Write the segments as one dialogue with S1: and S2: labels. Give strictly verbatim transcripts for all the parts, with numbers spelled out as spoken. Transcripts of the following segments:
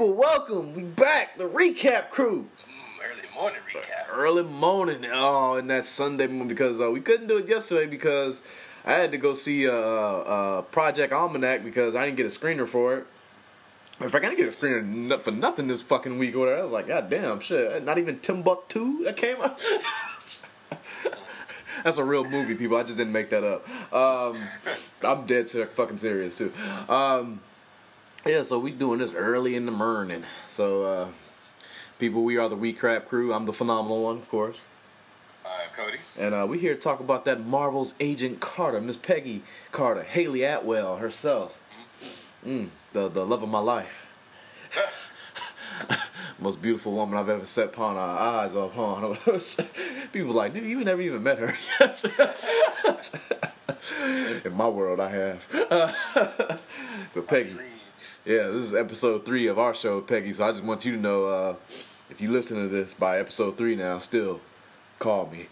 S1: people, welcome. We back. The recap crew.
S2: Mm, early morning recap.
S1: Early morning. Oh, and that Sunday morning because uh, we couldn't do it yesterday because I had to go see uh, uh, Project Almanac because I didn't get a screener for it. In fact, I didn't get a screener for nothing this fucking week or whatever. I was like, God damn, shit. Not even Timbuktu that came out. That's a real movie, people. I just didn't make that up. Um, I'm dead ser- fucking serious, too. Um, yeah, so we doing this early in the morning. So, uh, people, we are the We Crap Crew. I'm the phenomenal one, of course.
S2: I'm Cody.
S1: And uh, we here to talk about that Marvel's Agent Carter, Miss Peggy Carter, Haley Atwell herself. Mm, the, the love of my life. Most beautiful woman I've ever set upon our eyes upon. People like, dude, you never even met her. In my world, I have. So Peggy, yeah, this is episode three of our show, Peggy. So I just want you to know, uh, if you listen to this by episode three now, still call me.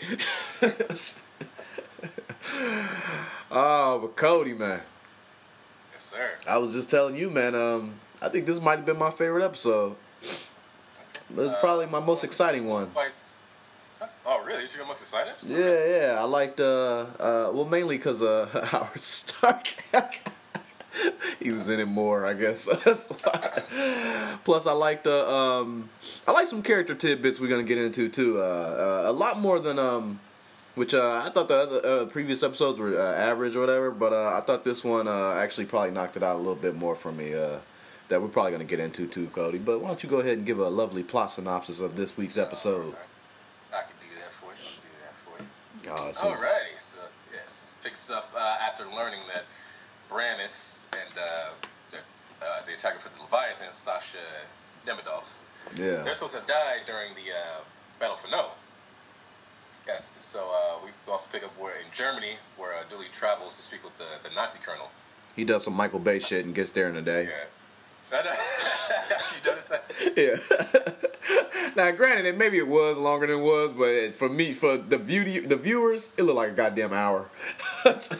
S1: Oh, but Cody, man.
S2: Yes, sir.
S1: I was just telling you, man. Um, I think this might have been my favorite episode. This is probably my most exciting one.
S2: Oh, really? Is your most exciting?
S1: Yeah, yeah. I liked, uh, uh, well, mainly because uh, Howard Stark. He was in it more, I guess. That's why. Plus, I liked, uh, um, I like some character tidbits we're gonna get into too. Uh, uh, a lot more than, um, which uh, I thought the other uh, previous episodes were uh, average or whatever, but uh, I thought this one uh, actually probably knocked it out a little bit more for me. Uh, that we're probably going to get into too, Cody. But why don't you go ahead and give a lovely plot synopsis of this week's episode?
S2: Uh, I can do that for you. I can do that for you.
S1: Oh, so
S2: Alrighty. So, yes, it picks up uh, after learning that Brannis and uh, the, uh, the attacker for the Leviathan, Sasha Demidov,
S1: yeah.
S2: they're supposed to have died during the uh, Battle for No. Yes, so uh, we also pick up where in Germany, where uh, Dooley travels to speak with the, the Nazi colonel.
S1: He does some Michael Bay shit and gets there in a day.
S2: Yeah. You notice that?
S1: Yeah. Now, granted, it, maybe it was longer than it was, but for me, for the view, the viewers, it looked like a goddamn hour.
S2: So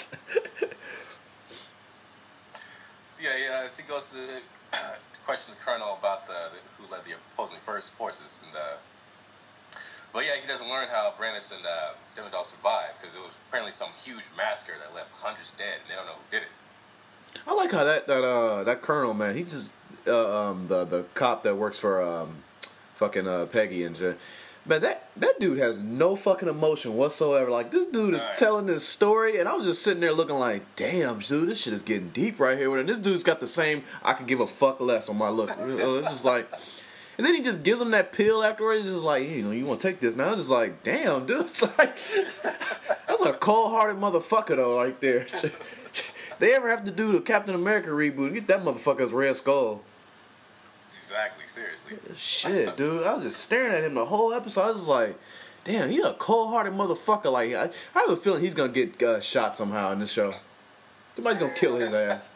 S2: yeah, uh, she goes to uh, question the colonel about the, the who led the opposing first forces, and uh, but yeah, he doesn't learn how Brannis and uh, Demidov survived because it was apparently some huge massacre that left hundreds dead, and they don't know who did it.
S1: I like how that that uh that colonel, man, he just uh, um the the cop that works for um fucking uh Peggy and shit. Man, that that dude has no fucking emotion whatsoever. Like, this dude is
S2: right. telling
S1: this story, and I was just sitting there looking like, damn, dude, this shit is getting deep right here. And this dude's got the same I could give a fuck less on my look. It's just like, and then he just gives him that pill afterwards. He's just like, hey, you know, you want to take this now? It's just like, damn, dude, it's like, that's a cold-hearted motherfucker though, right there. If they ever have to do the Captain America reboot, get that motherfucker's Red Skull.
S2: Exactly, seriously.
S1: Shit, dude. I was just staring at him the whole episode. I was like, damn, he's a cold-hearted motherfucker. Like, I, I have a feeling he's going to get uh, shot somehow in this show. Somebody's going to kill his ass.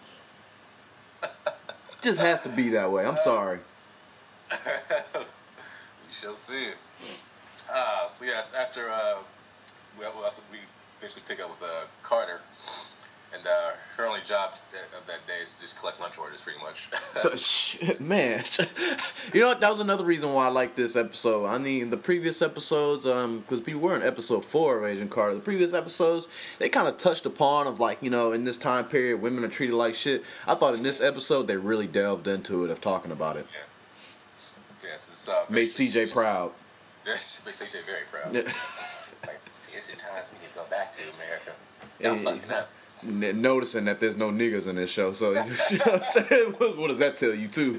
S1: It just has to be that way. I'm sorry.
S2: We shall see. Uh, so, yes, after uh, we, also, we eventually pick up with uh, Carter. And uh, her only job of that day is to just collect lunch orders, pretty much.
S1: Shit, man. You know what? That was another reason why I like this episode. I mean, the previous episodes, um, because people were in episode four of Agent Carter. The previous episodes, they kind of touched upon of, like, you know, in this time period, women are treated like shit. I thought in this episode, they really delved into it of talking about it.
S2: Yeah. Yes, it's, uh,
S1: made C J proud.
S2: Yes, made C J very proud.
S1: Yeah.
S2: It's like, see, it's the times we need to go back to America. Y'all
S1: Hey.
S2: fucking up.
S1: Noticing that there's no niggas in this show, so you know what, I'm saying? What does that tell you too?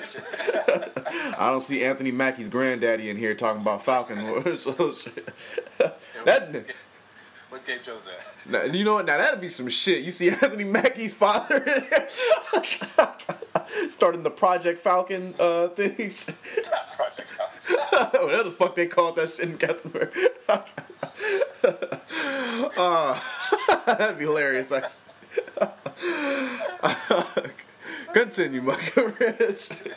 S1: I don't see Anthony Mackie's granddaddy in here talking about Falcon. So, that
S2: where's Gabe Jones at?
S1: Now, you know what? Now that'd be some shit. You see Anthony Mackie's father in there starting the Project Falcon uh, thing.
S2: Project Falcon.
S1: Whatever the fuck they called that shit in Captain America. uh, that'd be hilarious. Continue, Michael Rich.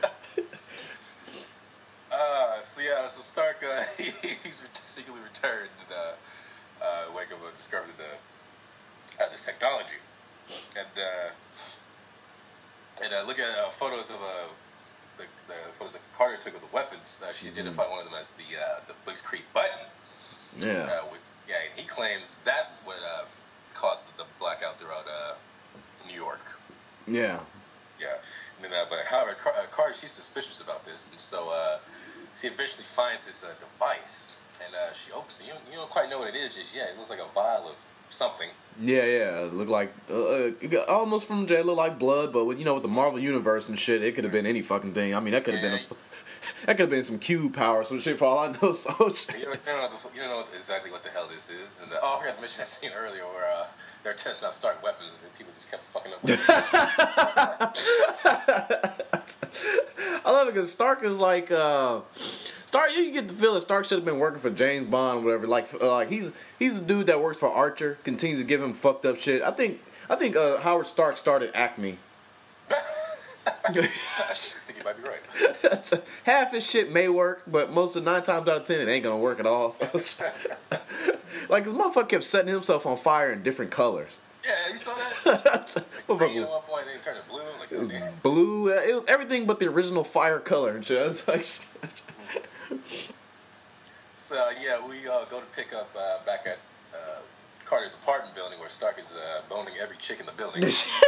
S2: Uh, so yeah, so Stark, uh, he's secretly returned and uh, uh, wake up and discovered the uh, this technology, and uh, and And uh, look at uh, photos of uh, the, the photos that Carter took of the weapons. Uh, she
S1: mm-hmm.
S2: identified one of them as the uh, the Bliss Creek button.
S1: Yeah.
S2: Uh, with, yeah, and he claims that's what uh, caused the, the blackout throughout uh, New York.
S1: Yeah.
S2: Yeah. And then, uh, but however, Car- uh, Carter, she's suspicious about this, and so uh, she eventually finds this uh, device, and uh, she opens it. You don't, you don't quite know what it is just yet. It looks like a vial of something.
S1: Yeah, yeah. It looked like uh, it got almost from Jay. It looked like blood, but with, you know, with the Marvel universe and shit, it could have been any fucking thing. I mean, that could have
S2: Yeah.
S1: been a, that could have been some cube power, some shit for all I know. So
S2: You don't, you don't know, the, you don't know exactly what the hell this is. And the, oh, I forgot to mention that scene earlier where uh, they're testing out Stark weapons and people just kept fucking up with it.
S1: I love it because Stark is like uh, Stark. You get the feeling Stark should have been working for James Bond or whatever. Like, uh, like he's he's a dude that works for Archer. Continues to give him fucked up shit. I think I think uh, Howard Stark started Acme.
S2: I think you might be right.
S1: Half his shit may work, but most of nine times out of ten, it ain't gonna work at all. So, like, this motherfucker kept setting himself on fire in different colors.
S2: Yeah, you saw that?
S1: Motherfucker
S2: You know, at one point they turned it blue. Like, oh, damn.
S1: blue. uh, It was everything but the original fire color and shit. I was like,
S2: So yeah, we uh, go to pick up uh, back at uh, Carter's apartment building where Stark is uh, boning every chick in the building.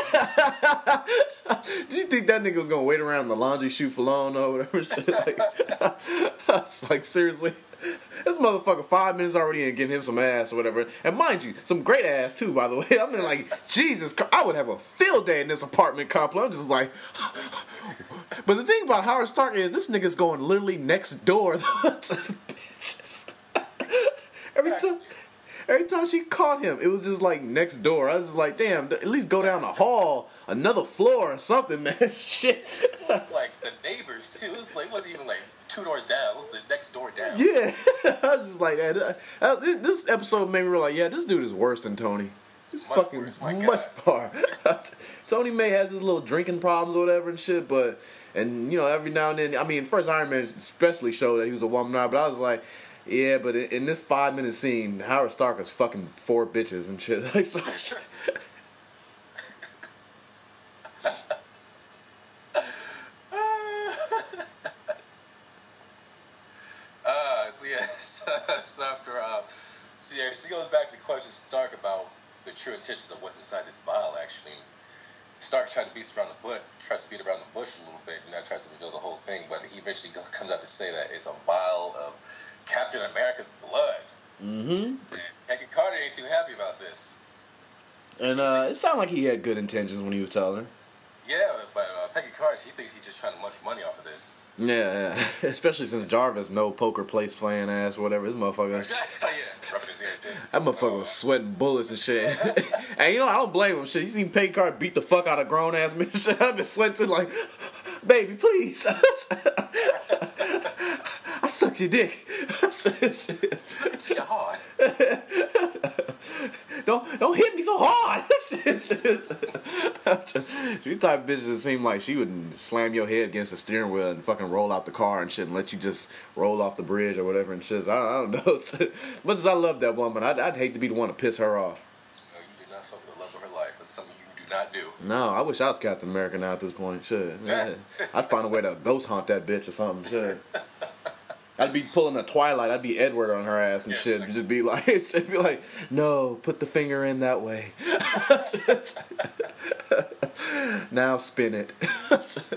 S1: Did you think that nigga was gonna wait around the laundry chute for long or whatever shit? Like, it's like, seriously, this motherfucker five minutes already in getting him some ass or whatever, and mind you, some great ass too, by the way. I mean, like, Jesus, I would have a field day in this apartment complex. I'm just like, but the thing about Howard Stark is this nigga's going literally next door to the bitches. Every time. Every time she caught him, it was just like next door. I was just like, damn, at least go down the hall, another floor or something, man. Shit.
S2: It was like the neighbors, too. It, was like, it wasn't even like two doors down. It was the next door down.
S1: Yeah. I was just like, uh, uh, this episode made me realize, yeah, this dude is worse than Tony. He's
S2: Much
S1: fucking
S2: worse, my
S1: much
S2: God.
S1: far. Tony May has his little drinking problems or whatever and shit, but, and, you know, every now and then, I mean, first Iron Man especially showed that he was a woman, but I was like, yeah, but in this five minute scene, Howard Stark is fucking four bitches and shit. Like, so.
S2: uh, so yeah, so, so after uh, so yeah, she goes back to question Stark about the true intentions of what's inside this vial. Actually, Stark tried to beat around the bush, tries to beat around the bush a little bit, and that tries to reveal the whole thing. But he eventually go, comes out to say that it's a vial of Captain America's blood.
S1: Mm-hmm.
S2: Peggy Carter ain't too happy about this.
S1: And uh, it sounded like he had good intentions when he was telling her.
S2: Yeah, but uh, Peggy Carter, she thinks he's just trying to munch money off of this.
S1: Yeah, yeah. Especially since Jarvis, no poker place playing ass or whatever. This motherfucker.
S2: Oh, yeah, rubbing his ear, dude.
S1: That motherfucker was sweating bullets and shit. And you know, I don't blame him. Shit, you seen Peggy Carter beat the fuck out of grown ass men. Shit, I've been sweating like, baby, please. I sucked your dick.
S2: It's hard.
S1: don't don't hit me so hard. She type of bitch that seem like she would slam your head against the steering wheel and fucking roll out the car and shit and let you just roll off the bridge or whatever and shit. I, I don't know. As much as I love that woman, I'd, I'd hate to be the one to piss her off.
S2: No, you do not fuck with the love of her life. That's something you do not do.
S1: No, I wish I was Captain America now at this point. Shit. Yeah. I'd find a way to ghost haunt that bitch or something. Shit. I'd be pulling a Twilight. I'd be Edward on her ass and
S2: yes,
S1: shit.
S2: Exactly.
S1: Just be like, it'd be like, no, put the finger in that way. Now spin it.
S2: uh,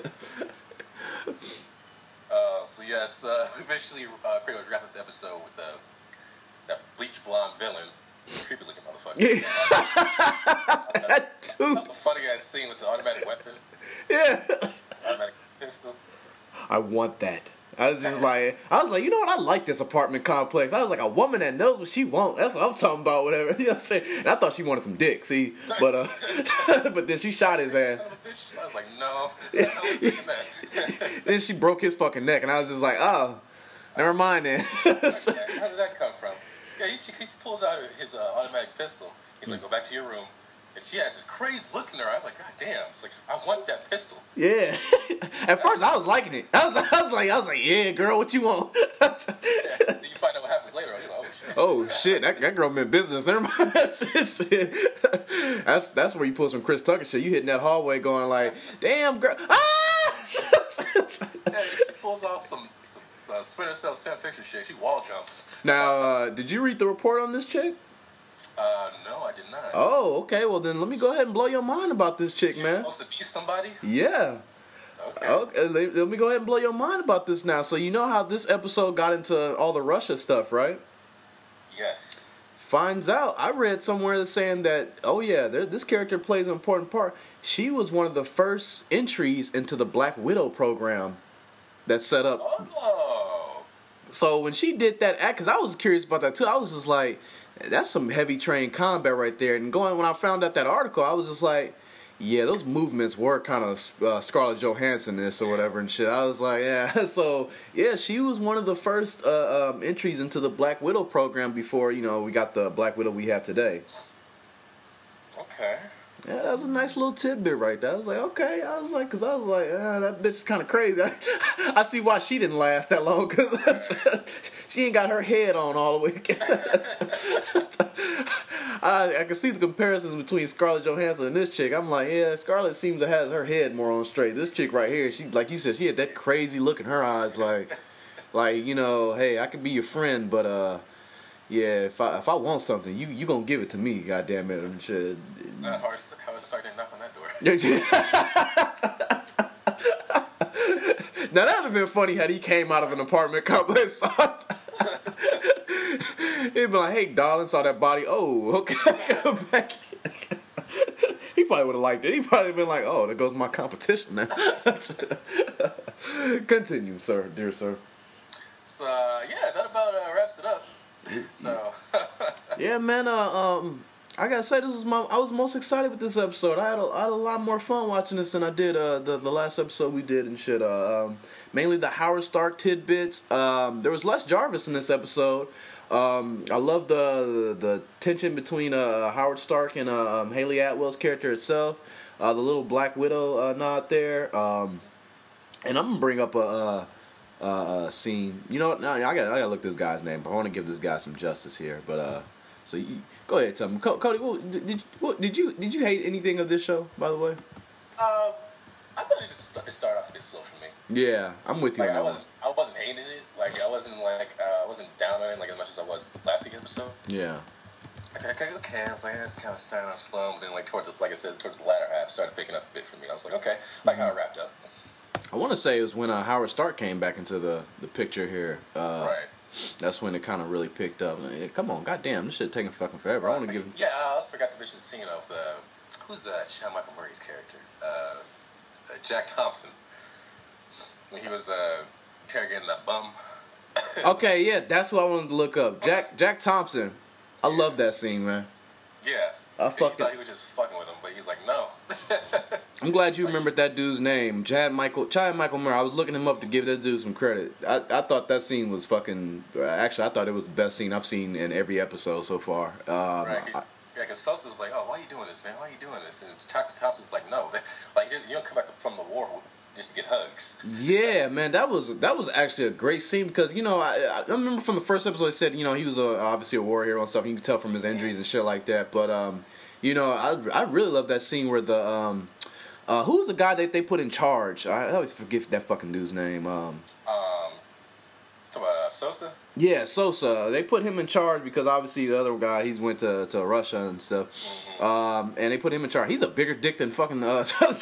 S2: so yes, uh, eventually uh, pretty much wrap up the episode with uh, that bleach blonde villain, creepy looking motherfucker.
S1: Yeah. That too.
S2: A funny ass scene with the automatic weapon.
S1: Yeah.
S2: Automatic pistol.
S1: I want that. I was just like, I was like, you know what? I like this apartment complex. I was like, a woman that knows what she wants. That's what I'm talking about, whatever. You know what I'm saying? And I thought she wanted some dick, see? But uh, but then she shot his ass.
S2: Son of a bitch. I was like, no. I was thinking that.
S1: Then she broke his fucking neck, and I was just like, oh, never mind then.
S2: How did that come from? Yeah, he, he pulls out his uh, automatic pistol. He's like, go back to your room. And she has this crazy look in her eye. I'm like, God damn. It's like, I want that pistol.
S1: Yeah. At first, I was liking it. I was, I was like, I was like, yeah, girl, what you want?
S2: Yeah. Then you find out what happens later. You're like, oh, shit.
S1: Oh, shit. That, that girl meant business. Never mind. That's that's where you pull some Chris Tucker shit. You hitting that hallway going like, damn girl, ah!
S2: Yeah, she pulls off some, some uh, Splinter Cell Sam Fisher shit. She wall jumps.
S1: Now, uh, did you read the report on this chick?
S2: Uh, no, I did not.
S1: Oh, okay. Well, then let me go ahead and blow your mind about this chick,
S2: She's
S1: man.
S2: supposed to be somebody?
S1: Yeah.
S2: Okay.
S1: Okay. Let, let me go ahead and blow your mind about this now. So you know how this episode got into all the Russia stuff, right?
S2: Yes.
S1: Finds out. I read somewhere that's saying that, oh yeah, there, this character plays an important part. She was one of the first entries into the Black Widow program that's set up.
S2: Oh.
S1: So when she did that act, because I was curious about that too, I was just like, that's some heavy trained combat right there. And going when I found out that article, I was just like, yeah, those movements were kind of uh, Scarlett Johansson-ness or whatever and shit. I was like, yeah. So yeah, she was one of the first uh, um, entries into the Black Widow program before, you know, we got the Black Widow we have today.
S2: Okay.
S1: Yeah, that was a nice little tidbit right there. I was like, okay. I was like, because I was like, ah, that bitch is kind of crazy. I, I see why she didn't last that long, because she ain't got her head on all the way. I, I can see the comparisons between Scarlett Johansson and this chick. I'm like, yeah, Scarlett seems to have her head more on straight. This chick right here, she, like you said, she had that crazy look in her eyes, like, like you know, hey, I can be your friend, but uh. yeah, if I if I want something, you you gonna give it to me, goddamn it, and shit.
S2: Uh, Howard, Howard Stark didn't knock on that door.
S1: Now that would have been funny had he came out of an apartment complex. He'd be like, "Hey, darling, saw that body. Oh, okay, come back." He probably would have liked it. He probably been like, "Oh, there goes my competition now." Continue, sir, dear sir.
S2: So uh, yeah, that about uh, wraps it up. So
S1: yeah, man. Uh, um, I gotta say, this was my. I was most excited with this episode. I had a, I had a lot more fun watching this than I did uh, the the last episode we did and shit. Uh, um, mainly the Howard Stark tidbits. Um, there was less Jarvis in this episode. Um, I love the, the the tension between uh, Howard Stark and uh, um, Haley Atwell's character itself. Uh, the little Black Widow uh, nod there. Um, and I'm gonna bring up a. Uh, Uh, uh, scene. You know what? No, I gotta, I gotta look this guy's name. But I want to give this guy some justice here. But uh, so you, go ahead, tell me, Cody. What, did did, what, did you did you hate anything of this show? By the way.
S2: Um, I thought it just it started off a bit slow for me.
S1: Yeah, I'm with you.
S2: Like,
S1: on
S2: I
S1: that
S2: wasn't I wasn't hating it. Like I wasn't like uh, I wasn't down on it like as much as I was last week's episode.
S1: Yeah.
S2: Okay, okay, okay. I was like, it's kind of starting off slow, but then like toward the, like I said, toward the latter half, started picking up a bit for me. I was like, okay, like mm-hmm. how it wrapped up.
S1: I want to say it was when uh, Howard Stark came back into the, the picture here. Uh,
S2: right.
S1: That's when it kind of really picked up. Hey, come on, goddamn, this shit taking fucking forever.
S2: Right.
S1: I want to give.
S2: Yeah, I forgot to mention the scene of the who's uh, Sean Michael Murray's character, uh, uh, Jack Thompson, when he was uh, interrogating that bum.
S1: Okay, yeah, that's what I wanted to look up. Jack Jack Thompson. I yeah. love that scene, man.
S2: Yeah.
S1: I
S2: he thought he was just fucking with him, but he's like, no.
S1: I'm glad you remembered that dude's name, Chad Michael Chad Michael Murray. I was looking him up to give that dude some credit. I, I thought that scene was fucking. Actually, I thought it was the best scene I've seen in every episode so far. Um,
S2: right. I, yeah, because Sosa was like, "Oh, why are you doing this, man? Why are you doing this?" And Doctor Thompson was like, "No, like you don't come back from the war just to get hugs."
S1: Yeah, man, that was that was actually a great scene because you know I, I remember from the first episode, I said you know he was a, obviously a war hero and stuff. And you could tell from his injuries and shit like that, but um. You know, I I really love that scene where the um, uh, who was the guy that they put in charge? I always forget that fucking dude's name. Um,
S2: um, talk about uh, Sosa.
S1: Yeah, Sosa. They put him in charge because obviously the other guy he's went to, to Russia and stuff. Mm-hmm. Um, and they put him in charge. He's a bigger dick than fucking. Uh,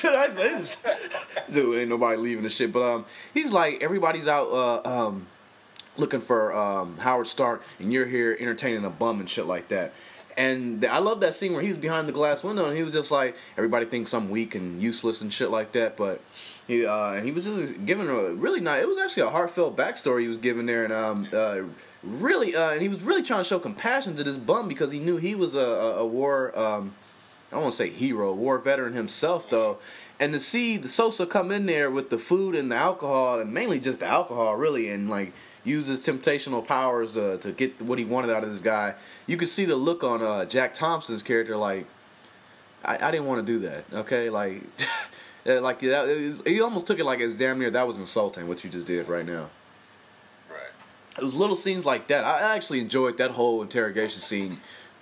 S1: Dude, ain't nobody leaving the shit. But um, he's like everybody's out uh, um, looking for um, Howard Stark, and you're here entertaining a bum and shit like that. And I love that scene where he was behind the glass window and he was just like, everybody thinks I'm weak and useless and shit like that. But he uh, he was just giving a really nice, it was actually a heartfelt backstory he was giving there. And um, uh, really, uh, and he was really trying to show compassion to this bum because he knew he was a, a, a war, um, I don't want to say hero, a war veteran himself though. And to see the Sosa come in there with the food and the alcohol, and mainly just the alcohol really, and like, use his temptational powers uh, to get what he wanted out of this guy. You could see the look on uh, Jack Thompson's character, like, I, I didn't want to do that, okay? Like, like that, it was, he almost took it like it's damn near that was insulting what you just did right now.
S2: Right.
S1: It was little scenes like that. I actually enjoyed that whole interrogation scene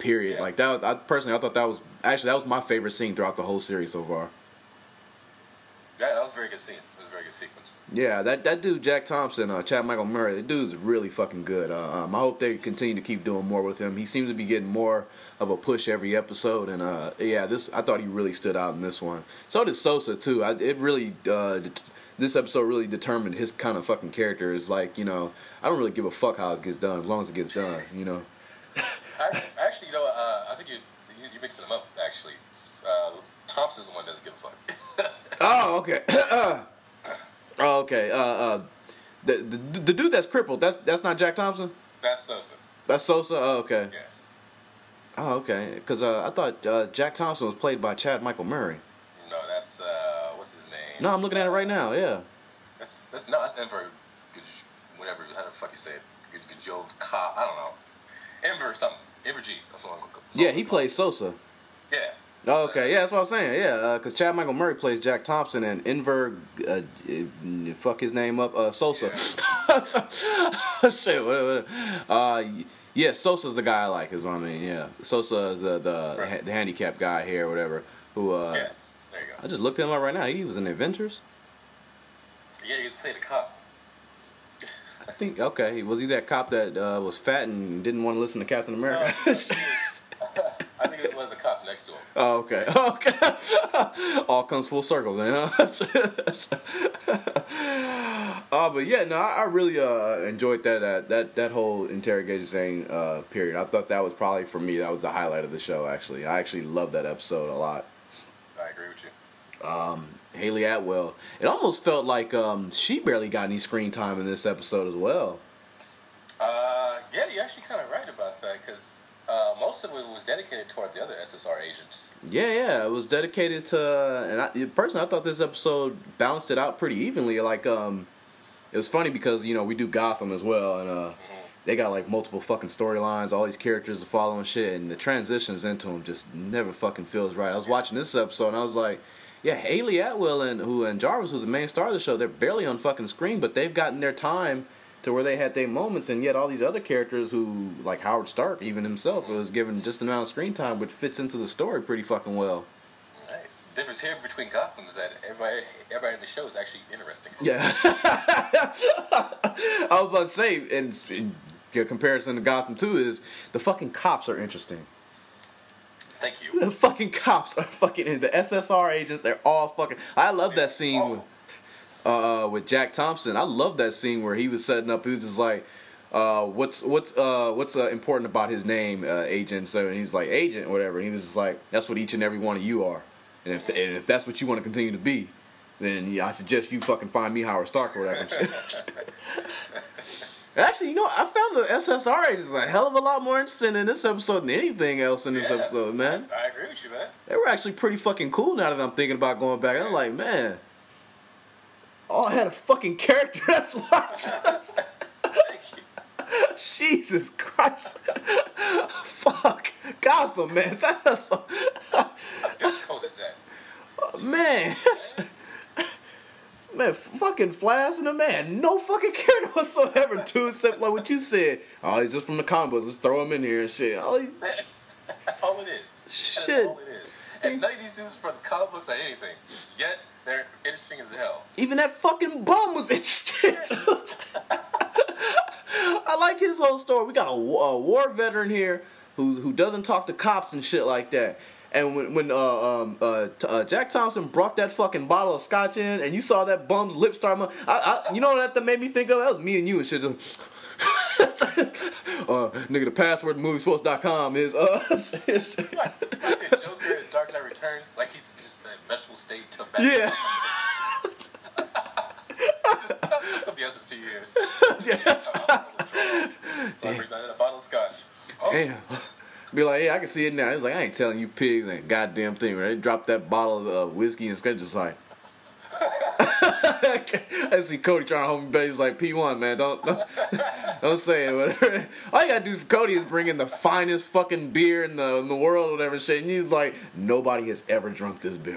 S1: Period.
S2: Yeah.
S1: Like that. I personally, I thought that was actually that was my favorite scene throughout the whole series so far.
S2: Yeah, that was a very good scene. It was a very good sequence.
S1: Yeah, that that dude Jack Thompson, uh, Chad Michael Murray, that dude's really fucking good. Uh, um, I hope they continue to keep doing more with him. He seems to be getting more of a push every episode, and uh, yeah, this I thought he really stood out in this one. So did Sosa too. I, it really uh, det- this episode really determined his kind of fucking character. Is like, you know, I don't really give a fuck how it gets done as long as it gets done. You know.
S2: I, actually, you know, uh, I think you you you're mixing them up. Actually, uh, Thompson's the one that doesn't give a fuck.
S1: Oh, okay. oh, okay. Uh, uh, the, the the dude that's crippled. That's that's not Jack Thompson.
S2: That's Sosa.
S1: That's Sosa. Oh, okay.
S2: Yes.
S1: Oh, okay. Because uh, I thought uh, Jack Thompson was played by Chad Michael Murray.
S2: No, that's uh, what's his name?
S1: No, I'm looking at it right now. Yeah.
S2: That's that's no, that's Enver. Whatever, how the fuck you say it? Gajov Ka. I don't know. Enver something. Enver G. That's what I'm gonna- that's what
S1: Yeah,
S2: I'm
S1: he
S2: gonna-
S1: plays Sosa.
S2: Yeah.
S1: Oh, okay. Yeah, that's what I'm saying. Yeah, because uh, Chad Michael Murray plays Jack Thompson and Enver, uh, uh, fuck his name up, uh, Sosa. Shit. What, what, uh, yeah, Sosa's the guy I like. Is what I mean. Yeah, Sosa is the the,
S2: Right.
S1: the handicapped guy here, or whatever. Who? Uh,
S2: Yes. There you
S1: I
S2: go.
S1: just looked him up right now. He was in the Avengers.
S2: Yeah, he was playing a cop.
S1: I think. Okay, was he that cop that uh, was fat and didn't want to listen to Captain America?
S2: No, he was- I think it was one of the cops next to him.
S1: Oh, okay. Okay. All comes full circle then, huh? uh, but yeah, no, I, I really uh, enjoyed that, uh, that that whole interrogation scene uh, period. I thought that was probably, for me, that was the highlight of the show, actually. I actually loved that episode a lot.
S2: I agree with you.
S1: Um, Haley Atwell. It almost felt like um, she barely got any screen time in this episode as well.
S2: Uh, yeah, you're actually kind of right about that because uh, most of it was dedicated toward the other S S R agents.
S1: Yeah, yeah, it was dedicated to, and I, personally, I thought this episode balanced it out pretty evenly. Like, um, it was funny because, you know, we do Gotham as well, and uh,
S2: Mm-hmm.
S1: they got like multiple fucking storylines, all these characters to follow and shit, and the transitions into them just never fucking feels right. I was watching this episode and I was like, yeah, Haley Atwell and who and Jarvis, who's the main star of the show, they're barely on fucking screen, but they've gotten their time to where they had their moments, and yet all these other characters who, like Howard Stark, even himself, was given just an amount of screen time, which fits into the story pretty fucking well.
S2: Right. The difference here between Gotham is that everybody, everybody in the show is actually interesting.
S1: Yeah. I was about to say, and in comparison to Gotham two, is the fucking cops are interesting.
S2: Thank you.
S1: The fucking cops are fucking, the S S R agents, they're all fucking, I love that scene
S2: Oh.
S1: with, uh, with Jack Thompson. I love that scene where he was setting up, he was just like, uh, what's what's uh, what's uh, important about his name, uh, agent? So he's like, agent, whatever. And he was just like, that's what each and every one of you are. And if, and if that's what you want to continue to be, then yeah, I suggest you fucking find me Howard Stark or whatever. Actually, you know, I found the S S R agents a hell of a lot more interesting in this episode than anything else in this
S2: Yeah.
S1: episode, man.
S2: I agree with you, man.
S1: They were actually pretty fucking cool now that I'm thinking about going back. I'm like, man, all had a fucking character. That's why.
S2: Thank you.
S1: Jesus Christ. Fuck. Gotham, man. That's so,
S2: How difficult is that?
S1: man. Man, fucking Flash and the man, no fucking character whatsoever, too, except like what you said. Oh, he's just from the comic books. Let's throw him in here and shit. Oh, he-
S2: That's, that's all it is.
S1: Shit.
S2: That's all it is. And none of these dudes from the comic books or anything. Yet they're interesting as hell.
S1: even that fucking bum was interesting. I like his whole story. We got a, a war veteran here who who doesn't talk to cops and shit like that. And when when uh, um, uh, t- uh, Jack Thompson brought that fucking bottle of scotch in, and you saw that bum's lips start, mo- I, I, you know what that made me think of? That was me and you and shit. Just, uh, nigga, the password to moviespost dot com is uh.
S2: Like, like the Joker in Dark Knight Returns, like he's just in a vegetable state till back.
S1: Yeah.
S2: It's gonna be us in two years. So I presented a bottle of scotch. Oh,
S1: Damn. Be like, yeah, I can see it now. He's like, I ain't telling you pigs ain't a goddamn thing. Right? They dropped that bottle of uh, whiskey and scotch, just like. I see Cody trying to hold me back. He's like, P one, man, don't don't, don't say it. Whatever. All you gotta do for Cody is bring in the finest fucking beer in the in the world, or whatever shit. And he's like, nobody has ever drunk this beer.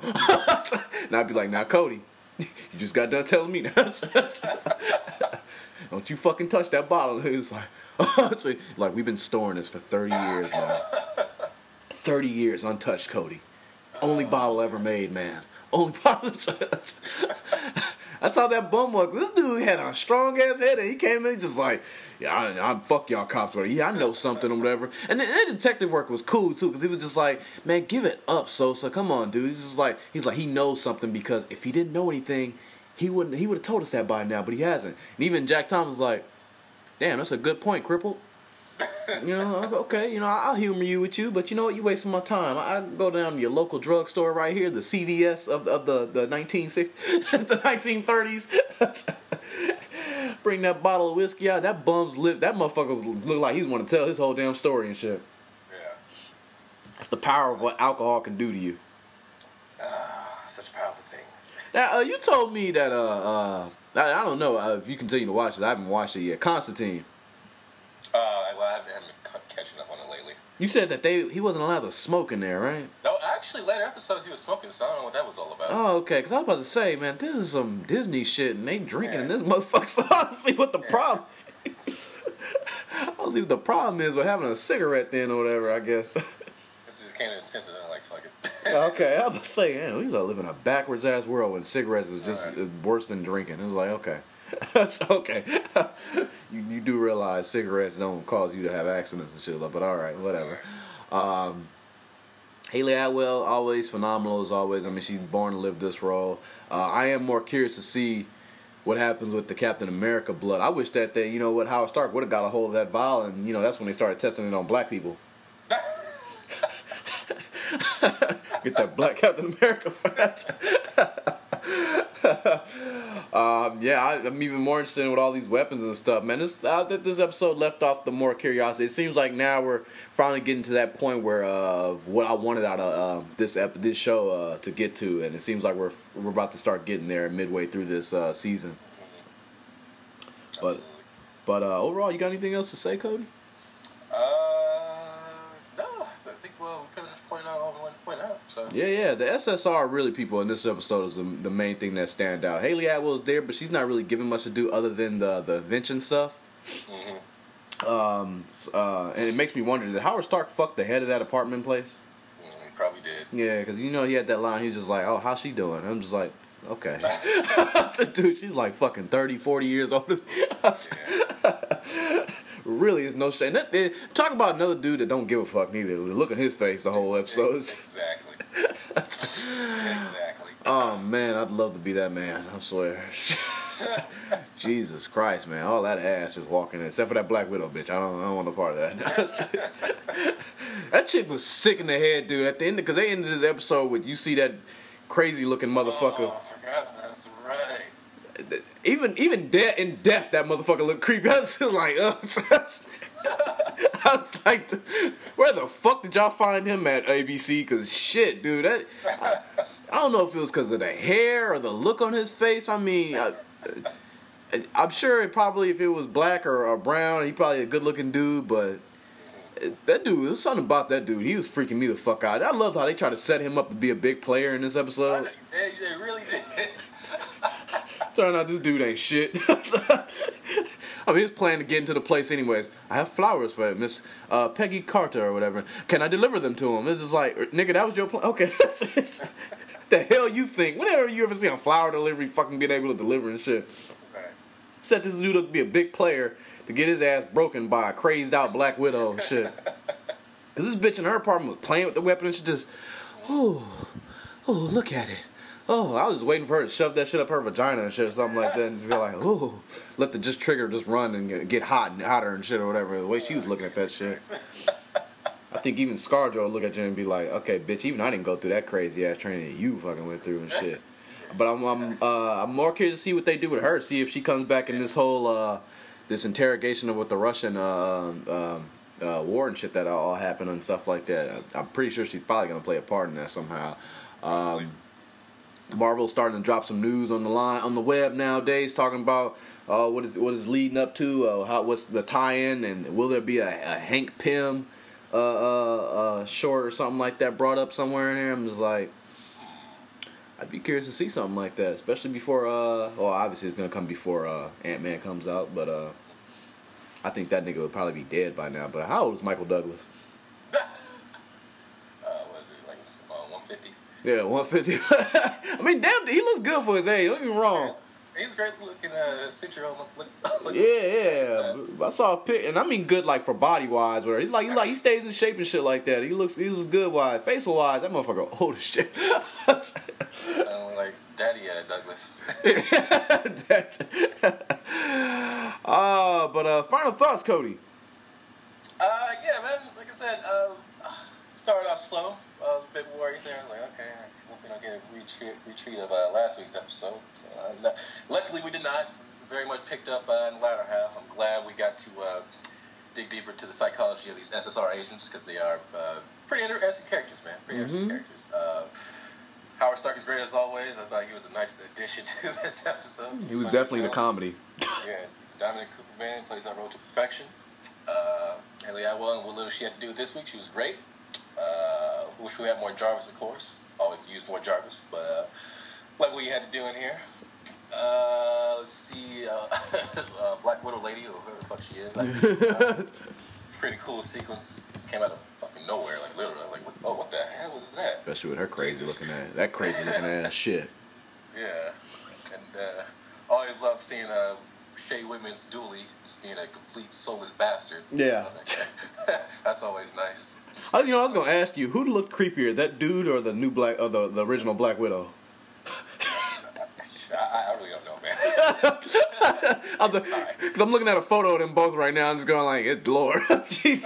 S1: And I'd be like, now Cody, you just got done telling me now. don't you fucking touch that bottle. He was like, so, like we've been storing this for thirty years now. thirty years untouched, Cody. Only bottle ever made, man. Only bottle. That's how that bum was. This dude had a strong ass head, and he came in just like, yeah, I, I fuck y'all cops, whatever. Yeah, I know something or whatever. And the, and the detective work was cool too, because he was just like, man, give it up, Sosa. Come on, dude. He's just like, he's like, he knows something, because if he didn't know anything, he wouldn't. He would have told us that by now, but he hasn't. And even Jack Thomas was like, damn, that's a good point, crippled. You know, okay, you know, I'll humor you with you, but you know what? You wasting my time. I, I go down to your local drugstore right here, the C V S of of the the nineteen sixties, the nineteen thirties. Bring that bottle of whiskey out. That bum's lip. That motherfucker look like he's want to tell his whole damn story and shit.
S2: Yeah.
S1: That's the power of what alcohol can do to you.
S2: Uh, such a powerful thing.
S1: Now, uh, you told me that uh, uh I, I don't know uh, if you continue to watch it. I haven't watched it yet. Constantine.
S2: Uh, well, I haven't been catching up on it lately.
S1: You said that they he wasn't allowed to smoke in there, right?
S2: No, actually, later episodes he was smoking, so I don't know what that was all about.
S1: Oh, okay. Because I was about to say, man, this is some Disney shit, and they drinking yeah. in this motherfucker. So I don't see what the yeah. problem is. I don't see what the problem is with having a cigarette then or whatever, I guess.
S2: This just came to his attention, and I'm like, fuck it.
S1: Okay, I was about to say, man, we live in a backwards ass world when cigarettes is just right. worse than drinking. It was like, okay. That's okay. you you do realize cigarettes don't cause you to have accidents and shit, but all right, whatever. Um, Hayley Atwell, always phenomenal as always. I mean, she's born to live this role. Uh, I am more curious to see what happens with the Captain America blood. I wish that they, you know, what Howard Stark would have got a hold of that vial, and you know, that's when they started testing it on black people. Get that black Captain America fat. um, yeah, I, I'm even more interested in with all these weapons and stuff, man. This uh, this episode left off the more curiosity. It seems like now we're finally getting to that point where uh, what I wanted out of uh, this ep- this show uh, to get to, and it seems like we're we're about to start getting there midway through this uh, season. But but uh, overall, you got anything else to say, Cody?
S2: Uh, no. I think well, we could have just pointed out all we wanted to point out. So.
S1: Yeah, yeah. The S S R really people in this episode is the, the main thing that stand out. Hayley Atwell is there, but she's not really given much to do other than the the invention stuff. Mm-hmm. Um, uh, and it makes me wonder: did Howard Stark fuck the head of that apartment place?
S2: Mm, he probably did.
S1: Yeah, because you know he had that line. He was just like, "Oh, how's she doing?" I'm just like, "Okay, dude, she's like fucking thirty, forty years older." Really is no shame. That, that, talk about another dude that don't give a fuck neither. Look at his face the whole episode.
S2: Exactly. Exactly.
S1: Oh man, I'd love to be that man. I swear. Jesus Christ, man, all that ass is walking in, except for that Black Widow bitch. I don't, I don't want no part of that. That chick was sick in the head, dude. At the end, because they ended this episode with you see that crazy looking motherfucker.
S2: Oh, I forgot. That's right.
S1: Even even de- in death, that motherfucker looked creepy. I was like, uh, I was like, where the fuck did y'all find him at, A B C? Because shit, dude, that, I, I don't know if it was because of the hair or the look on his face. I mean, I, I'm sure it probably, if it was black or, or brown, he probably a good looking dude, but that dude, there's something about that dude. He was freaking me the fuck out. I love how they try to set him up to be a big player in this episode.
S2: They, they really did.
S1: Turn out this dude ain't shit. I mean, he's planning to get into the place anyways. I have flowers for Miss uh, Peggy Carter or whatever. Can I deliver them to him? It's just like, nigga, that was your plan? Okay. The hell you think? Whenever you ever see a flower delivery fucking being able to deliver and shit. Right. Set this dude up to be a big player to get his ass broken by a crazed out Black Widow and shit. Because this bitch in her apartment was playing with the weapon and she just, oh, oh, look at it. Oh, I was just waiting for her to shove that shit up her vagina and shit or something like that and just go like, oh, let the just trigger just run and get, get hot and hotter and shit or whatever. The way she was looking at that shit. I think even ScarJo would look at you and be like, okay, bitch, even I didn't go through that crazy ass training that you fucking went through and shit. But I'm I'm, uh, I'm more curious to see what they do with her, see if she comes back in this whole, uh, this interrogation of with the Russian uh, um, uh, war and shit that all happened and stuff like that. I'm pretty sure she's probably going to play a part in that somehow. Um... Marvel's starting to drop some news on the line on the web nowadays, talking about uh, what is what is leading up to, uh, how what's the tie-in, and will there be a, a Hank Pym uh, uh, uh, short or something like that brought up somewhere in here? I'm just like, I'd be curious to see something like that, especially before. Uh, well, obviously it's gonna come before uh, Ant-Man comes out, but uh, I think that nigga would probably be dead by now. But how old is Michael Douglas?
S2: uh, what is it, like uh, one fifty?
S1: Yeah, one fifty. I mean, damn, he looks good for his age. Don't get me wrong.
S2: He's, he's great looking. Uh, six year old. Look, look,
S1: Yeah, yeah. I saw a pic, and I mean good, like for body wise. Where he's like, he's like, he stays in shape and shit like that. He looks, he looks good wise, facial wise. That motherfucker old as shit.
S2: Sound like Daddy uh, Douglas.
S1: that, uh, but uh, final thoughts, Cody.
S2: Uh, yeah, man. Like I said, uh, started off slow. Uh, I was a bit worried there. I was like, okay, I hope we don't get a retreat, retreat of uh, last week's episode. So, uh, no, luckily, we did not. Very much picked up uh, in the latter half. I'm glad we got to uh, dig deeper into the psychology of these S S R agents because they are uh, pretty interesting characters, man. Pretty
S1: Mm-hmm.
S2: interesting characters. Uh, Howard Stark is great as always. I thought he was a nice addition to this episode.
S1: He was
S2: Funny
S1: definitely the
S2: film.
S1: comedy.
S2: Yeah, Dominic Cooper man plays that role to perfection. Uh, Haley Atwell and what little she had to do this week, she was great. Uh, wish we had more Jarvis, of course. Always use more Jarvis, but uh, like what you had to do in here. Uh, let's see, uh, uh, Black Widow lady, or whoever the fuck she is. Like, uh, pretty cool sequence. Just came out of fucking nowhere, like literally. Like, what, oh, what the hell was that?
S1: Especially with her crazy
S2: Jesus.
S1: looking ass. That crazy looking ass shit.
S2: Yeah, and uh, always love seeing uh, Shea Whitman's Dooley just being a complete soulless bastard.
S1: Yeah.
S2: That's always nice.
S1: I, you know, I was gonna ask you who looked creepier, that dude or the new black, or the the original Black Widow?
S2: I, I really don't know, man.
S1: I'm, the, cause I'm looking at a photo of them both right now. I'm just going like, "It's Lord, Jesus,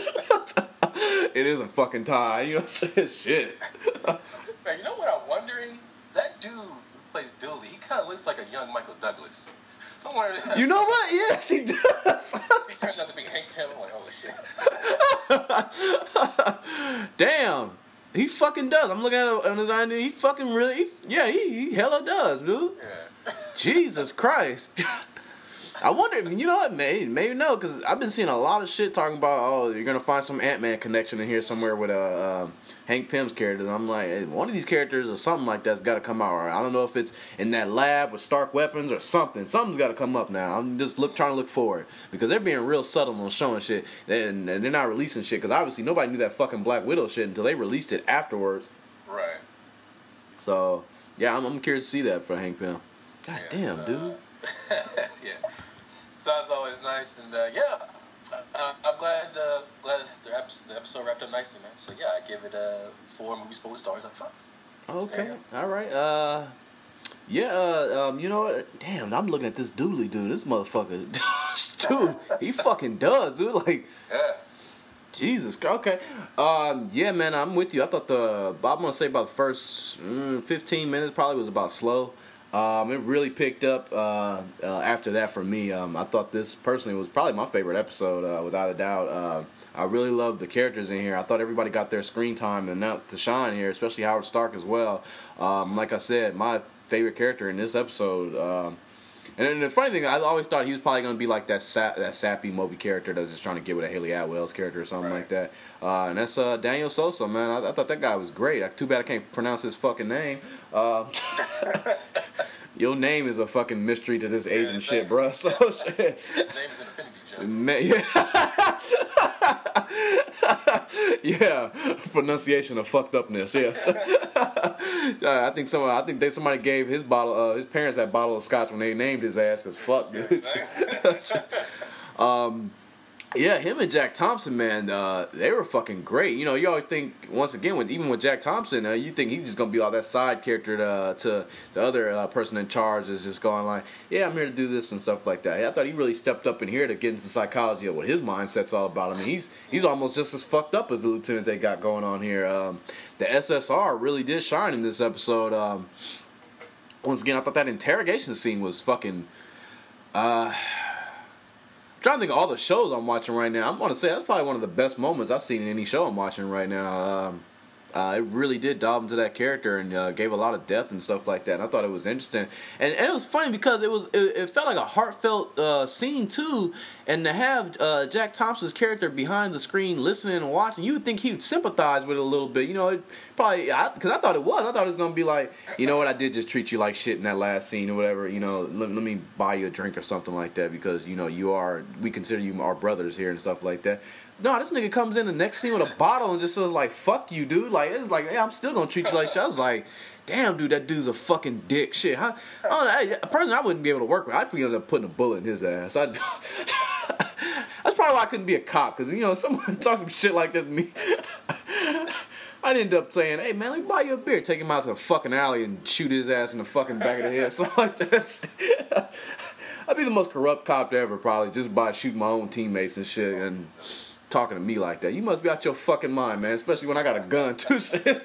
S1: it is a fucking tie." You know what I'm saying? Shit.
S2: Man, you know what I'm wondering? That dude who plays Dooley, he kind of looks like a young Michael Douglas. Somewhere.
S1: You know what? Yes, he does.
S2: He turned out to be Hank Pym. I'm like, oh shit.
S1: Damn. He fucking does. I'm looking at it on his I M D B. He fucking really, he, yeah, he, he hella does, dude.
S2: Yeah.
S1: Jesus Christ. I wonder if, you know what, maybe, maybe no, because I've been seeing a lot of shit talking about, oh, you're going to find some Ant-Man connection in here somewhere with uh, um, Hank Pym's character. And I'm like, hey, one of these characters or something like that's got to come out. Or I don't know if it's in that lab with Stark weapons or something. Something's got to come up now. I'm just look trying to look forward. Because they're being real subtle on showing shit. And, and they're not releasing shit. Because obviously nobody knew that fucking Black Widow shit until they released it afterwards.
S2: Right.
S1: So, yeah, I'm, I'm curious to see that for Hank Pym. God
S2: Yeah,
S1: damn,
S2: so,
S1: dude.
S2: uh, yeah. So that's always nice, and uh, yeah, uh, I'm glad uh, glad the episode, the episode wrapped up nicely, man. So yeah, I give it uh, four movies, four stars out of five.
S1: Okay, all right. Uh, yeah. Uh, um, you know what? Damn, I'm looking at this Dooley dude. This motherfucker, dude, he fucking does, dude. Like,
S2: Yeah.
S1: Jesus. Okay. Um, yeah, man, I'm with you. I thought the I'm gonna say about the first mm, fifteen minutes probably was about slow. Um, it really picked up uh, uh, after that for me. Um, I thought this personally was probably my favorite episode, uh, without a doubt. Uh, I really loved the characters in here. I thought everybody got their screen time and out to shine here, especially Howard Stark as well. Um, like I said, my favorite character in this episode. Um, and then the funny thing, I always thought he was probably going to be like that sap, that sappy Moby character that's just trying to get with a Haley Atwell's character or something
S2: Right.
S1: like that. Uh, and that's uh, Daniel Sosa, man. I, I thought that guy was great. Too bad I can't pronounce his fucking name. Uh, Your name is a fucking mystery to this Asian
S2: Yeah,
S1: shit,
S2: exactly.
S1: bruh. So shit.
S2: His name is Infinity Jones.
S1: Man, yeah. Yeah, pronunciation of fucked upness. Yes, uh, I think some. I think they somebody gave his bottle. Uh, his parents that bottle of scotch when they named his ass. Cause fuck, dude.
S2: Exactly.
S1: um, yeah, him and Jack Thompson, man, uh, they were fucking great. You know, you always think once again with even with Jack Thompson, uh, you think he's just gonna be all that side character to, to the other uh, person in charge is just going like, yeah, I'm here to do this and stuff like that. I thought he really stepped up in here to get into psychology of what his mindset's all about. I mean, he's he's almost just as fucked up as the lieutenant they got going on here. Um, the S S R really did shine in this episode. Um, once again, I thought that interrogation scene was fucking. Uh, trying to think of all the shows I'm watching right now. I'm going to say that's probably one of the best moments I've seen in any show I'm watching right now. Um, Uh, it really did delve into that character and uh, gave a lot of depth and stuff like that. And I thought it was interesting, and, and it was funny because it was it, it felt like a heartfelt uh, scene too. And to have uh, Jack Thompson's character behind the screen listening and watching, you would think he would sympathize with it a little bit. You know, it probably because I, I thought it was. I thought it was gonna be like, you know what, I did just treat you like shit in that last scene or whatever. You know, let, let me buy you a drink or something like that because you know you are we consider you our brothers here and stuff like that. No, this nigga comes in the next scene with a bottle and just says like, "Fuck you, dude." Like it's like, hey, I'm still gonna treat you like shit. I was like, damn, dude, that dude's a fucking dick. Shit, how, I don't know, I, a person I wouldn't be able to work with, I'd be able to putting a bullet in his ass. I'd, that's probably why I couldn't be a cop, because you know someone talks some shit like that to me. I'd end up saying, "Hey man, let me buy you a beer." Take him out to the fucking alley and shoot his ass in the fucking back of the head, something like that. I'd be the most corrupt cop ever, probably, just by shooting my own teammates and shit and talking to me like that. You must be out your fucking mind, man, especially when I got a gun too.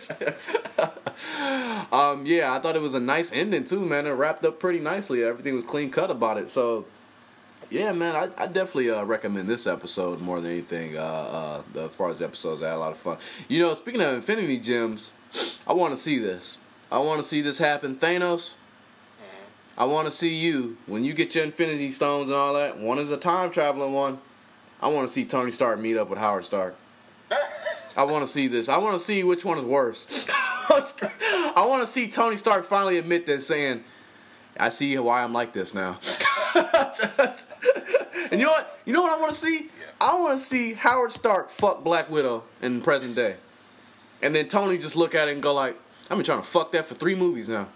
S1: um, yeah, I thought it was a nice ending too, man. It wrapped up pretty nicely. Everything was clean cut about it. So, yeah, man, I, I definitely uh, recommend this episode more than anything. Uh, uh, the, as far as the episodes, I had a lot of fun. You know, speaking of Infinity Gems, I want to see this. I want to see this happen. Thanos, I want to see you, when you get your Infinity Stones and all that, one is a time traveling one. I want to see Tony Stark meet up with Howard Stark. I want to see this. I want to see which one is worse. I want to see Tony Stark finally admit this, saying, "I see why I'm like this now." And you know what? You know what I want to see? I want to see Howard Stark fuck Black Widow in present day. And then Tony just look at it and go like, "I've been trying to fuck that for three movies now."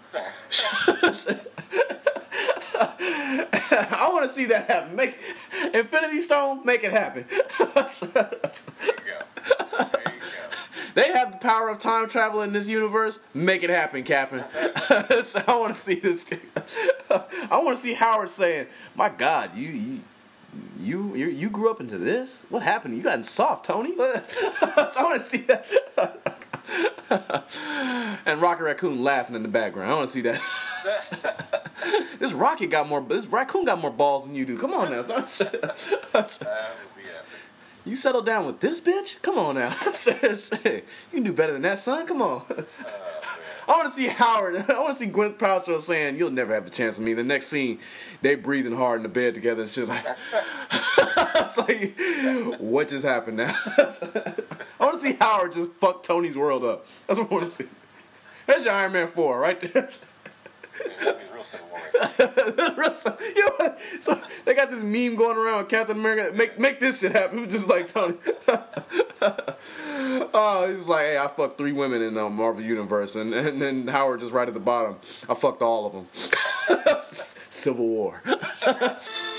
S1: I want to see that happen. Make Infinity Stone, make it happen. There you go. There you go. They have the power of time travel in this universe. Make it happen, Captain. So I want to see this. I want to see Howard saying, "My God, you you you you, you grew up into this? What happened? You gotten soft, Tony." I want to see that. And Rocket Raccoon laughing in the background. I want to see that. This Rocket got more. This Raccoon got more balls than you do. Come on now. You settle down with this bitch? Come on now. You can do better than that, son. Come on. I want to see Howard. I want to see Gwyneth Paltrow saying, "You'll never have a chance with me." The next scene, they breathing hard in the bed together and shit. Like, like what just happened now? I want to see Howard just fuck Tony's world up. That's what I want to see. There's your Iron Man four right there. That'd be real Civil War. You know what? So they got this meme going around. Captain America, make make this shit happen, just like Tony. Oh, he's like, "Hey, I fucked three women in the Marvel Universe," and and then Howard just right at the bottom, "I fucked all of them." Civil War.